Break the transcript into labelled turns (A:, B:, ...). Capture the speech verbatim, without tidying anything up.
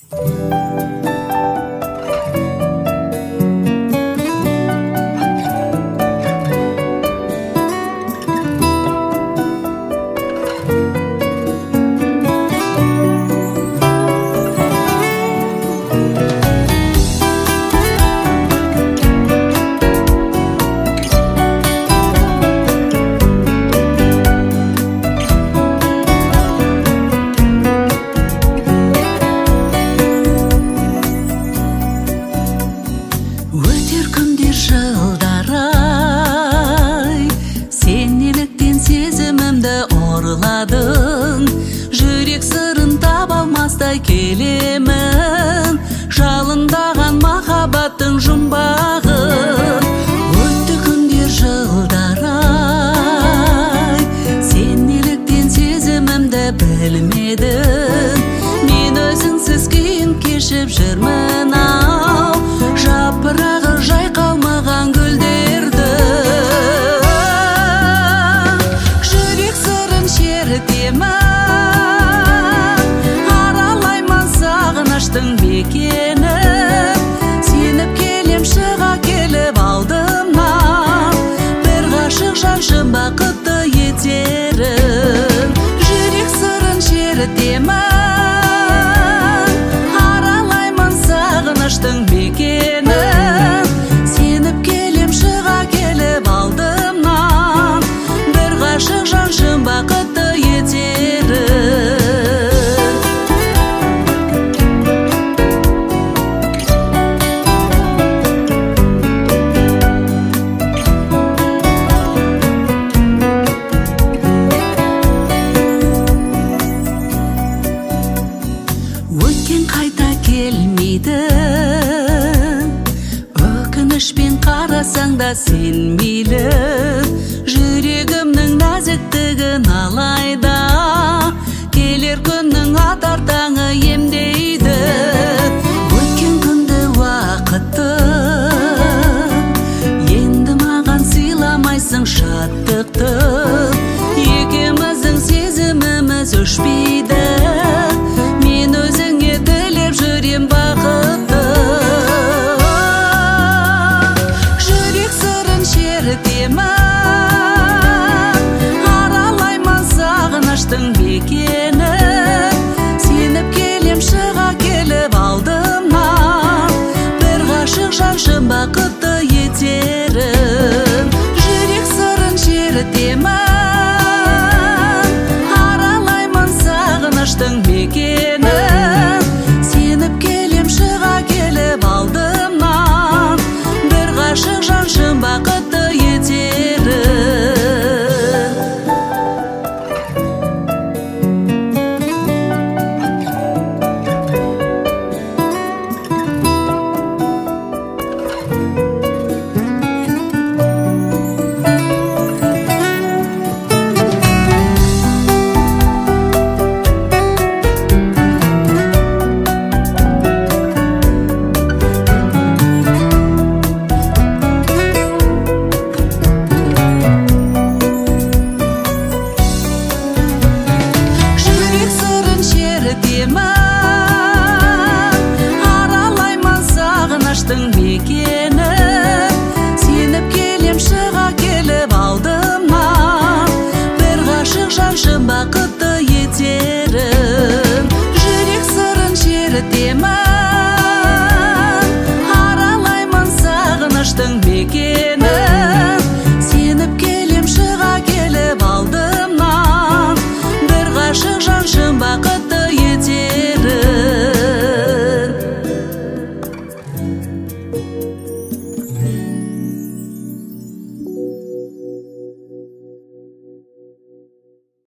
A: Жүрек сырын таба алмастай келемін, жалындаған махаббаттың жұмбағын. Өтті күндер жылдар ай, сен неліктен сезімімді білмедің. Мен өзіңсіз күйін кешіп жүрмін ау, жапырағы жайқалмаған гүлдерді. Жүрек сырын шертемін, мекені сеніп келем, шыға келіп алдымнан, бір ғашық жаншым бақытты етерін. Жүрек сырын шертемін, аралаймын сағыныштың мекені сеніп келем, шыға келіп алдымнан, бір ғашық жаншым бақытты етерін. Өткен қайта келмейді, өкінішпен қарасаң да сен мейлі. Жүрегімнің нәзіктігін алайда, келер күннің атар таңы емдейді. Өткен күнді уақытты енді маған сыйламайсың шаттықты. Екеуміздің сезіміміз өшпейді, мен өзіңе тілеп жүрем бақытты. Жүрек сырын шертемін, аралаймын сағыныштың мекені сеніп келем, шыға келіп алдымнан, бір ғашық жаншым бақытты етерін. Жүрек сырын шертемін, аралаймын сағыныштың мекені сеніп келем, шыға келіп алдымнан, бір ғашық жаншым бақытты етерін. Аралаймын сағыныштың мекені сеніп келем, шыға келіп алдымнан, бір ғашық жаншым бақытты етерін. Жүрек сырын шертемін, аралаймын сағыныштың мекені